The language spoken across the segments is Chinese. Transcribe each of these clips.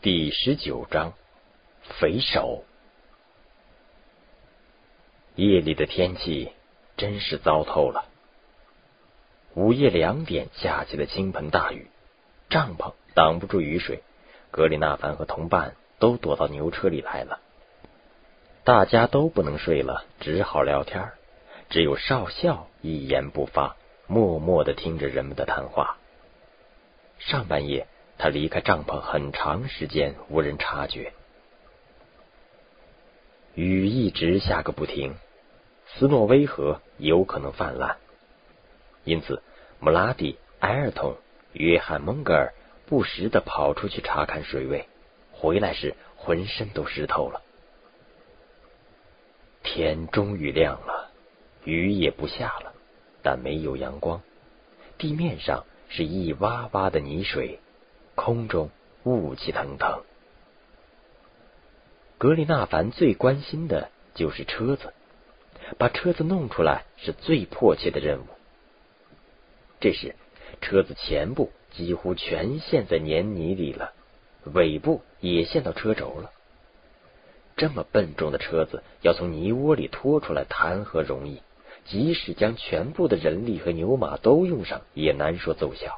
第19章，匪首。夜里的天气真是糟透了。午夜2点下起了倾盆大雨，帐篷挡不住雨水，格里纳凡和同伴都躲到牛车里来了。大家都不能睡了，只好聊天，只有少校一言不发，默默地听着人们的谈话。上半夜他离开帐篷很长时间，无人察觉。雨一直下个不停，斯诺威河有可能泛滥，因此穆拉蒂、埃尔通、约翰·蒙格尔不时地跑出去查看水位，回来时浑身都湿透了。天终于亮了，雨也不下了，但没有阳光，地面上是一洼洼的泥水，空中雾气腾腾。格里纳凡最关心的就是车子，把车子弄出来是最迫切的任务。这时车子前部几乎全陷在黏泥里了，尾部也陷到车轴了。这么笨重的车子要从泥窝里拖出来谈何容易，即使将全部的人力和牛马都用上，也难说奏效。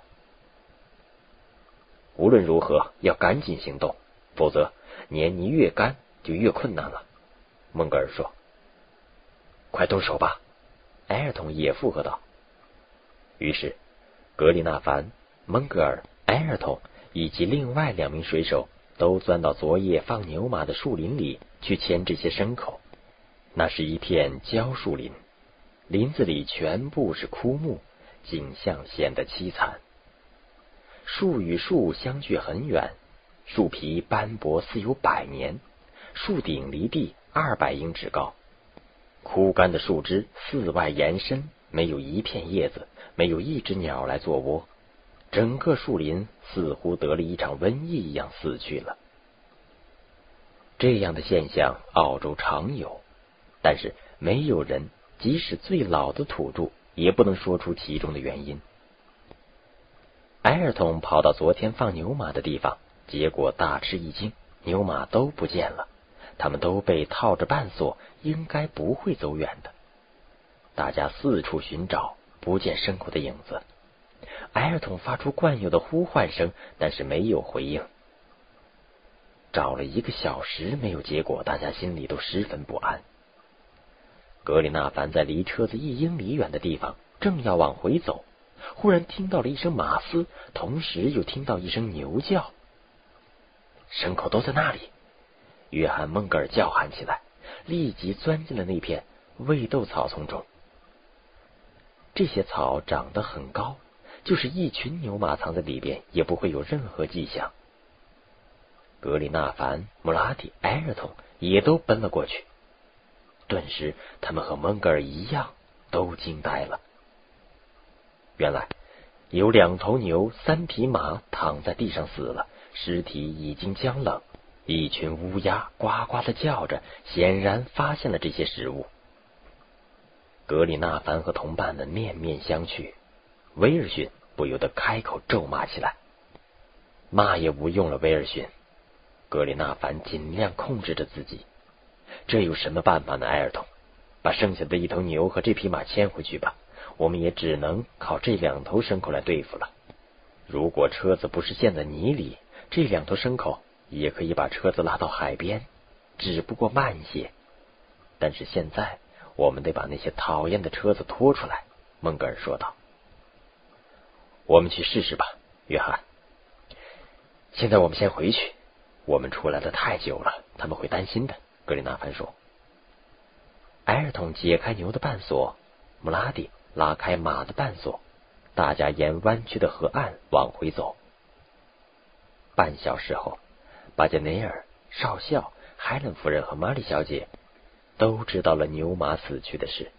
无论如何要赶紧行动，否则黏泥越干就越困难了。蒙格尔说。快动手吧，埃尔通也附和道。于是格里纳凡、蒙格尔、埃尔通以及另外2名水手都钻到昨夜放牛马的树林里去牵这些牲口。那是一片焦树林，林子里全部是枯木，景象显得凄惨。树与树相距很远，树皮斑驳似有100年，树顶离地200英尺高，枯干的树枝四外延伸，没有一片叶子，没有一只鸟来做窝，整个树林似乎得了一场瘟疫一样死去了。这样的现象澳洲常有，但是没有人，即使最老的土著，也不能说出其中的原因。埃尔通跑到昨天放牛马的地方，结果大吃一惊，牛马都不见了，他们都被套着绊索，应该不会走远的。大家四处寻找，不见牲口的影子。埃尔通发出惯有的呼唤声，但是没有回应。找了1个小时没有结果，大家心里都十分不安。格里纳凡在离车子1英里远的地方，正要往回走，忽然听到了一声马嘶，同时又听到一声牛叫。牲口都在那里！约翰·蒙格尔叫喊起来，立即钻进了那片豌豆草丛中。这些草长得很高，就是一群牛马藏在里边，也不会有任何迹象。格里纳凡、穆拉蒂、埃尔通也都奔了过去，顿时他们和蒙格尔一样，都惊呆了。原来有2头牛、3匹马躺在地上死了，尸体已经僵冷，一群乌鸦呱呱地叫着，显然发现了这些食物。格里纳凡和同伴们面面相觑，威尔逊不由得开口咒骂起来。骂也无用了，威尔逊。格里纳凡尽量控制着自己。这有什么办法呢，埃尔通？把剩下的1头牛和这匹马牵回去吧，我们也只能靠这2头牲口来对付了。如果车子不是陷在泥里，这2头牲口也可以把车子拉到海边，只不过慢些。但是现在我们得把那些讨厌的车子拖出来，蒙格尔说道。我们去试试吧，约翰。现在我们先回去，我们出来的太久了，他们会担心的，格里纳凡说。埃尔通解开牛的绊索，穆拉蒂拉开马的绊索，大家沿弯曲的河岸往回走。半小时后，巴杰内尔、少校、海伦夫人和玛丽小姐都知道了牛马死去的事。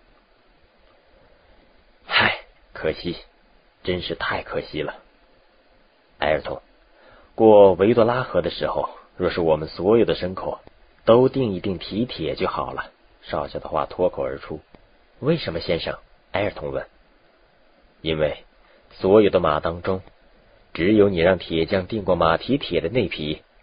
唉，可惜，真是太可惜了。埃尔通，过维多拉河的时候，若是我们所有的牲口都钉一钉蹄铁就好了。少校的话脱口而出。为什么，先生？埃尔通问。因为所有的马当中，只有你让铁匠钉过马蹄铁的那匹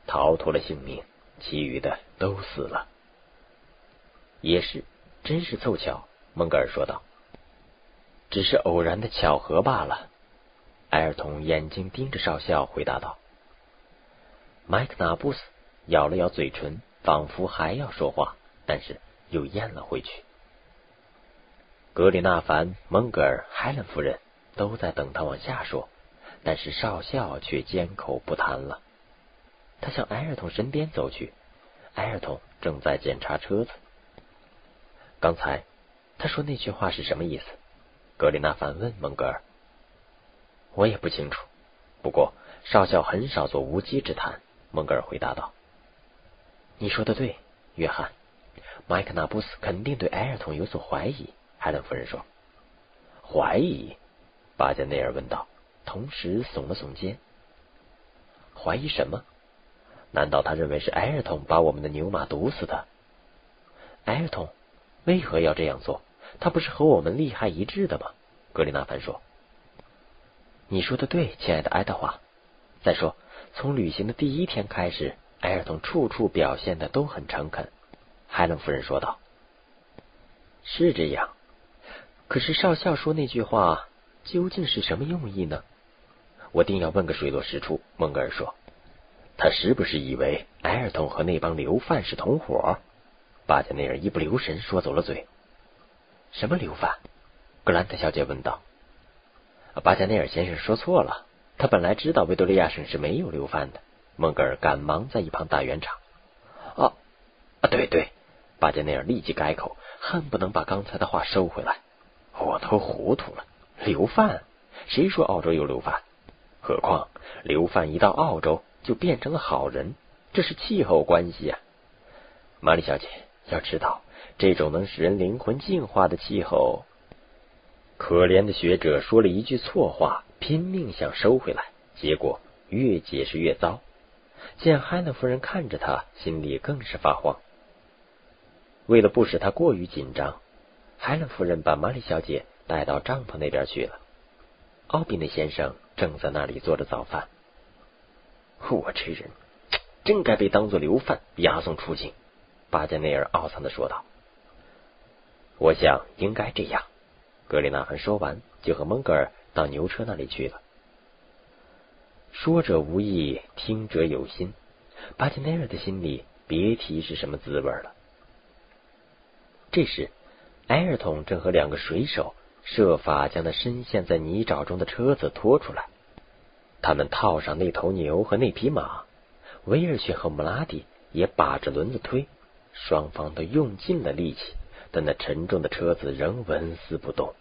逃脱了性命，其余的都死了。也是，真是凑巧，蒙格尔说道。只是偶然的巧合罢了。埃尔通眼睛盯着少校回答道。麦克纳布斯咬了咬嘴唇，仿佛还要说话，但是又咽了回去。格里纳凡、蒙格尔、海伦夫人都在等他往下说，但是少校却缄口不谈了。他向埃尔通身边走去，埃尔通正在检查车子。刚才他说那句话是什么意思？格里纳凡问蒙格尔。我也不清楚，不过少校很少做无稽之谈，蒙格尔回答道。你说的对，约翰，麦克纳布斯肯定对埃尔通有所怀疑，海伦夫人说。怀疑？巴加内尔问道，同时耸了耸肩。怀疑什么？难道他认为是埃尔通把我们的牛马毒死的？埃尔通为何要这样做？他不是和我们利害一致的吗？格里纳凡说。你说的对，亲爱的爱德华。再说，从旅行的第一天开始，埃尔通处处表现的都很诚恳，海伦夫人说道。是这样，可是少校说那句话究竟是什么用意呢？我定要问个水落石出，蒙格尔说。他是不是以为埃尔通和那帮流贩是同伙？巴加内尔一不留神说走了嘴。什么流贩？格兰特小姐问道。巴加内尔先生说错了，他本来知道维多利亚省是没有流贩的。蒙格尔赶忙在一旁打圆场。对，巴加内尔立即改口，恨不能把刚才的话收回来。我都糊涂了，流贩？谁说澳洲有流贩？何况流贩一到澳洲就变成了好人，这是气候关系啊。玛丽小姐，要知道，这种能使人灵魂净化的气候……可怜的学者说了一句错话，拼命想收回来，结果越解释越糟。见海伦夫人看着他，心里更是发慌。为了不使他过于紧张，海伦夫人把玛丽小姐带到帐篷那边去了。奥比内先生正在那里做着早饭。我这人真该被当作流贩押送出境，巴加内尔懊丧地说道。我想应该这样。格里纳凡说完，就和蒙格尔到牛车那里去了。说者无意，听者有心，巴加内尔的心里别提是什么滋味了。这时，埃尔通正和两个水手设法将那深陷在泥沼中的车子拖出来。他们套上那头牛和那匹马，威尔逊和姆拉蒂也把着轮子推，双方都用尽了力气，但那沉重的车子仍纹丝不动。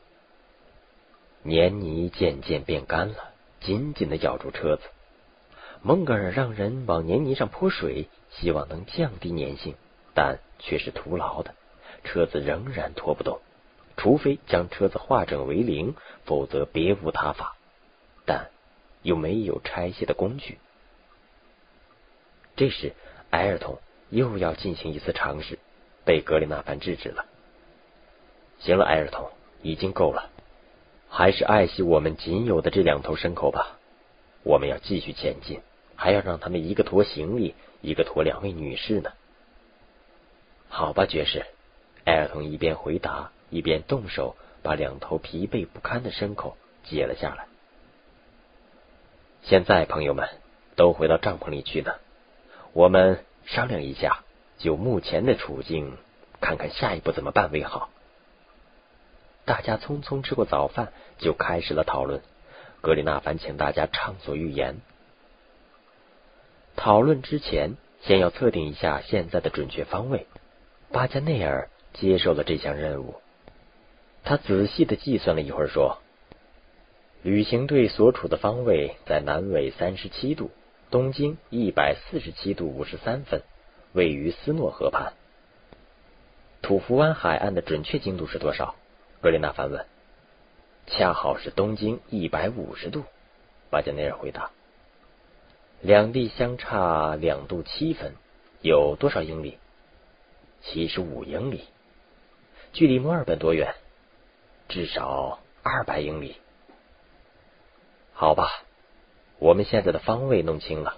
黏泥渐渐变干了，紧紧地咬住车子。蒙格尔让人往黏泥上泼水，希望能降低粘性，但却是徒劳的，车子仍然拖不动，除非将车子化整为零，否则别无他法。但又没有拆卸的工具。这时，埃尔通又要进行一次尝试，被格里纳凡制止了。行了，埃尔通，已经够了，还是爱惜我们仅有的这2头牲口吧。我们要继续前进，还要让他们一个驮行李，一个驮2位女士呢。好吧，爵士。埃尔通一边回答，一边动手把2头疲惫不堪的牲口解了下来。现在，朋友们都回到帐篷里去了，我们商量一下，就目前的处境，看看下一步怎么办为好。大家匆匆吃过早饭，就开始了讨论。格里纳凡请大家畅所欲言。讨论之前，先要测定一下现在的准确方位。巴加内尔接受了这项任务。他仔细地计算了一会儿，说：旅行队所处的方位在南纬37度，东经147度53分，位于斯诺河畔。土福湾海岸的准确经度是多少？格里纳凡问。恰好是东经150度，巴加内尔回答。两地相差2度7分，有多少英里？75英里。距离墨尔本多远？至少200英里。好吧，我们现在的方位弄清了，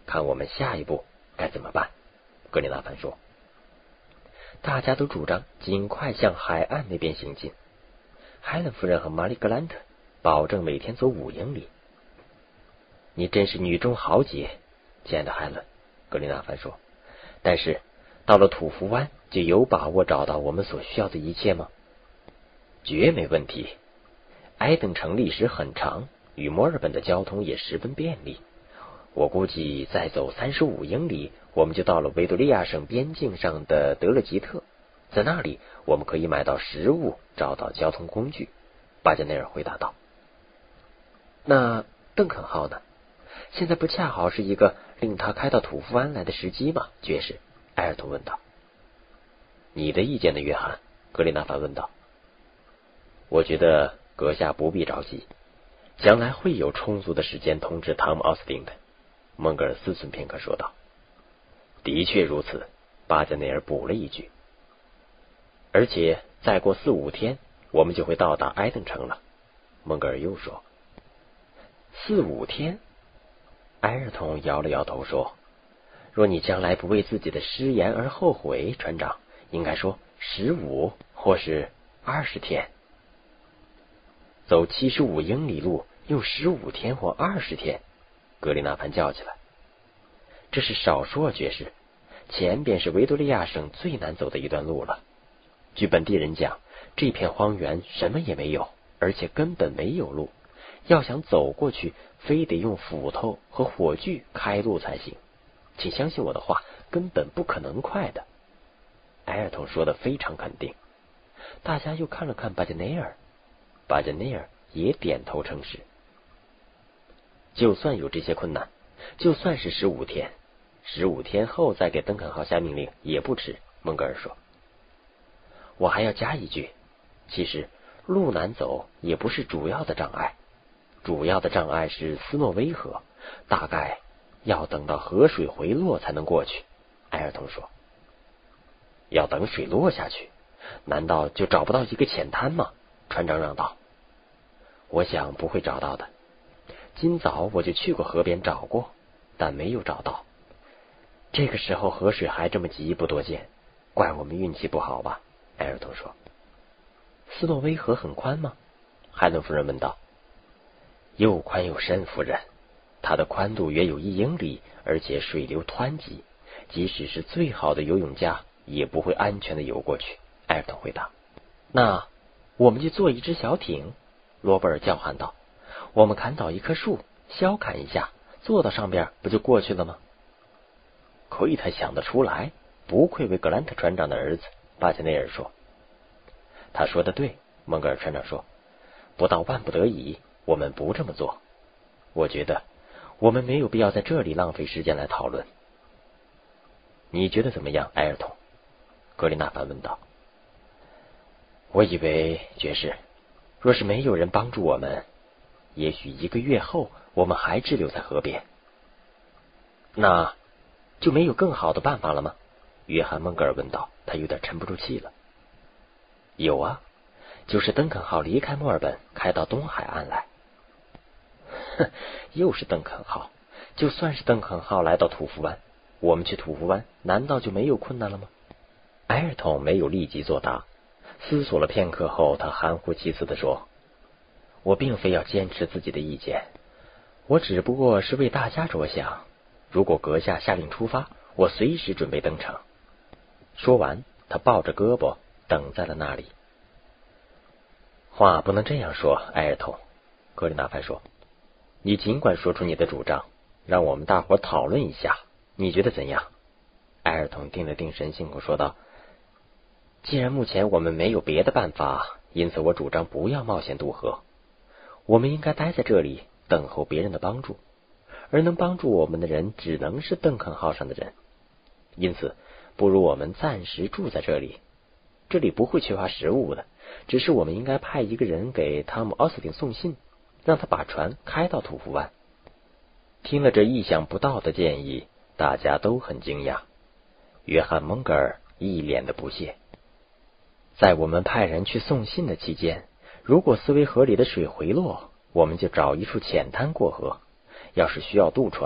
看我们下一步该怎么办。格里纳凡说。大家都主张尽快向海岸那边行进。海伦夫人和玛丽格兰特保证每天走5英里。你真是女中豪杰，亲爱的海伦，格里纳凡说。但是到了土福湾，就有把握找到我们所需要的一切吗？绝没问题。埃登城历史很长，与墨尔本的交通也十分便利。我估计再走35英里，我们就到了维多利亚省边境上的德勒吉特。在那里，我们可以买到食物，找到交通工具。巴加内尔回答道。那邓肯号呢？现在不恰好是一个令他开到土福湾来的时机吗？爵士，埃尔顿问道。你的意见呢，约翰？格里纳凡问道。我觉得阁下不必着急，将来会有充足的时间通知汤姆·奥斯汀的。蒙格尔思忖片刻说道。的确如此，巴加内尔补了一句。而且再过4-5天，我们就会到达埃登城了。蒙格尔又说。4-5天？埃尔通摇了摇头说，若你将来不为自己的失言而后悔，船长，应该说15或是20天。走75英里路用15天或20天，格里纳凡叫起来。这是少说，爵士，前边是维多利亚省最难走的一段路了。据本地人讲，这片荒原什么也没有，而且根本没有路。要想走过去，非得用斧头和火炬开路才行。请相信我的话，根本不可能快的。埃尔通说得非常肯定。大家又看了看巴加内尔，巴加内尔也点头称是。就算有这些困难，就算是15天，15天后再给邓肯号下命令也不迟。蒙格尔说。我还要加一句，其实路难走也不是主要的障碍，主要的障碍是斯诺威河，大概要等到河水回落才能过去。埃尔通说。要等水落下去？难道就找不到一个浅滩吗？船长嚷道。我想不会找到的。今早我就去过河边找过，但没有找到。这个时候河水还这么急，不多见，怪我们运气不好吧？埃尔通说。斯诺威河很宽吗？海伦夫人问道。又宽又深，夫人，它的宽度约有1英里，而且水流湍急，即使是最好的游泳家也不会安全的游过去。埃尔顿回答。那我们就做一只小艇，罗伯尔叫喊道。我们砍倒一棵树，削砍一下，坐到上边不就过去了吗？亏他想得出来，不愧为格兰特船长的儿子，巴加内尔说。他说的对，蒙格尔船长说，不到万不得已，我们不这么做。我觉得我们没有必要在这里浪费时间来讨论。你觉得怎么样，埃尔通？格里纳凡问道。我以为，爵士，若是没有人帮助我们，也许1个月后我们还滞留在河边。那就没有更好的办法了吗？约翰·蒙格尔问道。他有点沉不住气了。有啊，就是邓肯号离开墨尔本，开到东海岸来。哼，又是邓肯号。就算是邓肯号来到土福湾，我们去土福湾难道就没有困难了吗？埃尔通没有立即作答，思索了片刻后，他含糊其辞地说，我并非要坚持自己的意见，我只不过是为大家着想。如果阁下下令出发，我随时准备登城。说完，他抱着胳膊等在了那里。话不能这样说，埃尔通，格里纳凡说。你尽管说出你的主张，让我们大伙讨论一下，你觉得怎样？埃尔通定了定神，信口说道。既然目前我们没有别的办法，因此我主张不要冒险渡河。我们应该待在这里，等候别人的帮助，而能帮助我们的人只能是邓肯号上的人。因此，不如我们暂时住在这里。这里不会缺乏食物的，只是我们应该派一个人给汤姆·奥斯汀送信，让他把船开到土福湾。听了这意想不到的建议，大家都很惊讶。约翰·蒙格尔一脸的不屑。在我们派人去送信的期间，如果斯威河里的水回落，我们就找一处浅滩过河。要是需要渡船，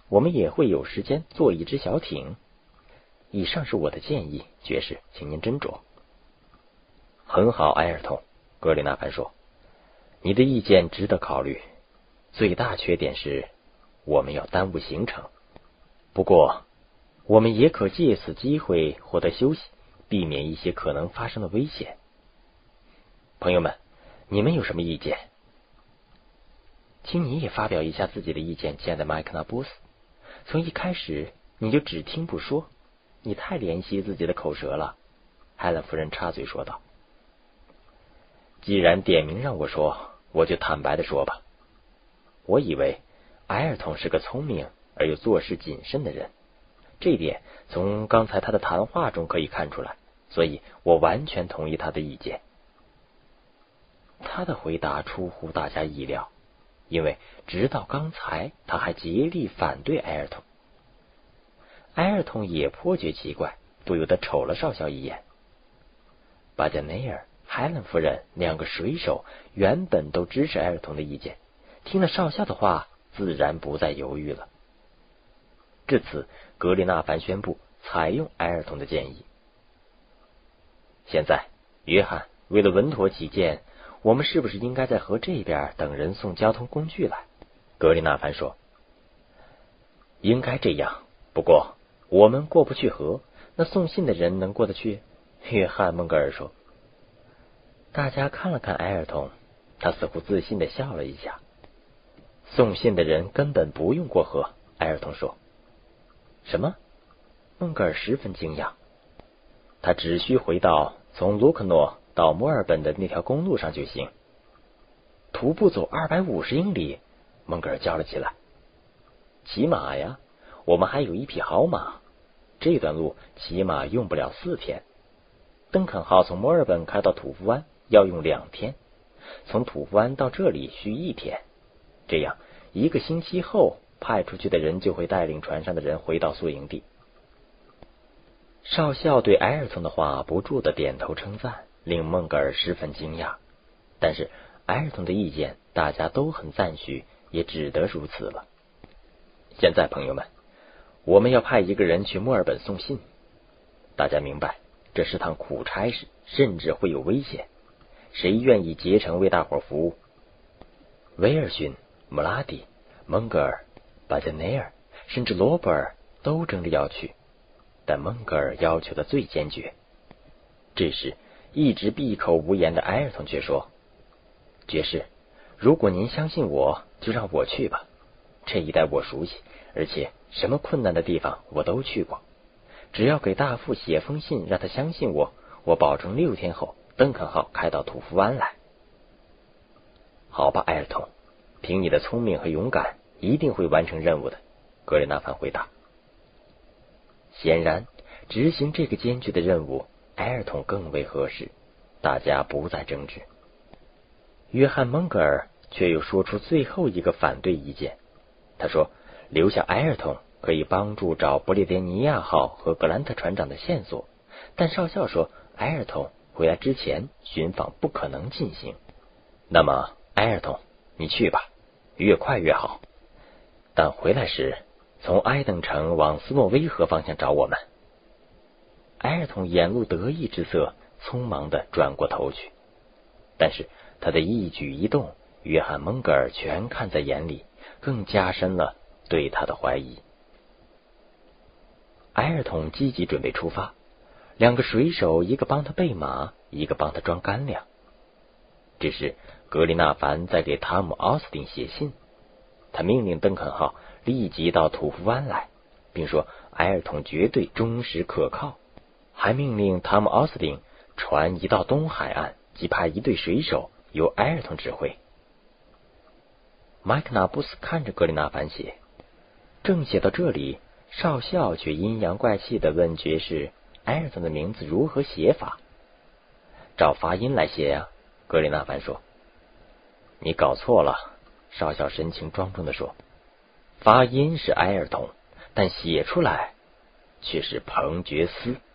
我们也会有时间做一只小艇。以上是我的建议，爵士，请您斟酌。很好，埃尔通，格里纳凡说，你的意见值得考虑。最大缺点是我们要耽误行程，不过我们也可借此机会获得休息，避免一些可能发生的危险。朋友们，你们有什么意见？请你也发表一下自己的意见，亲爱的麦克纳波斯。从一开始你就只听不说，你太怜惜自己的口舌了。海伦夫人插嘴说道。既然点名让我说，我就坦白的说吧。我以为埃尔通是个聪明而又做事谨慎的人，这一点从刚才他的谈话中可以看出来，所以我完全同意他的意见。他的回答出乎大家意料，因为直到刚才他还竭力反对埃尔通。埃尔通也颇觉奇怪，不由得瞅了少校一眼。巴加内尔、海伦夫人两个水手原本都支持埃尔通的意见，听了少校的话，自然不再犹豫了。至此，格里纳凡宣布采用埃尔通的建议。现在，约翰，为了稳妥起见，我们是不是应该在河这边等人送交通工具来？格里纳凡说。应该这样，不过我们过不去河，那送信的人能过得去？约翰·孟格尔说。大家看了看埃尔通，他似乎自信地笑了一下。送信的人根本不用过河，埃尔通说。什么？孟格尔十分惊讶。他只需回到从卢克诺到墨尔本的那条公路上就行。徒步走250英里，孟格尔叫了起来。骑马呀，我们还有一匹好马，这段路起码用不了4天。邓肯号从墨尔本开到土夫湾要用2天，从土夫湾到这里需1天。这样1个星期后，派出去的人就会带领船上的人回到宿营地。少校对埃尔通的话不住地点头称赞，令孟格尔十分惊讶。但是埃尔通的意见大家都很赞许，也只得如此了。现在朋友们，我们要派一个人去墨尔本送信。大家明白，这是趟苦差事，甚至会有危险。谁愿意竭诚为大伙服务？威尔逊、穆拉蒂、蒙格尔、巴加内尔，甚至罗伯尔都争着要去，但蒙格尔要求的最坚决。这时，一直闭口无言的埃尔通却说：“爵士，如果您相信我，就让我去吧。这一带我熟悉，而且什么困难的地方我都去过。只要给大副写封信，让他相信我，我保证6天后邓肯号开到土夫湾来。”好吧，埃尔通，凭你的聪明和勇敢，一定会完成任务的。格里纳凡回答。显然，执行这个艰巨的任务，埃尔通更为合适，大家不再争执。约翰·蒙格尔却又说出最后一个反对意见。他说，留下埃尔通可以帮助找不列颠尼亚号和格兰特船长的线索，但少校说，埃尔通回来之前寻访不可能进行。那么，埃尔通，你去吧，越快越好。但回来时，从埃登城往斯诺威河方向找我们。埃尔通眼露得意之色，匆忙地转过头去。但是他的一举一动，约翰·蒙格尔全看在眼里，更加深了对他的怀疑。埃尔通积极准备出发，2个水手，一个帮他备马，一个帮他装干粮。这时，格里纳凡在给汤姆·奥斯汀写信，他命令邓肯号立即到土夫湾来，并说埃尔通绝对忠实可靠，还命令汤姆·奥斯汀船移到东海岸，即派1队水手由埃尔通指挥。麦克纳布斯看着格里纳凡写，正写到这里，少校却阴阳怪气地问爵士埃尔通的名字如何写法。照发音来写呀，格里纳凡说。你搞错了，少校神情庄重地说，发音是埃尔通，但写出来却是彭觉斯。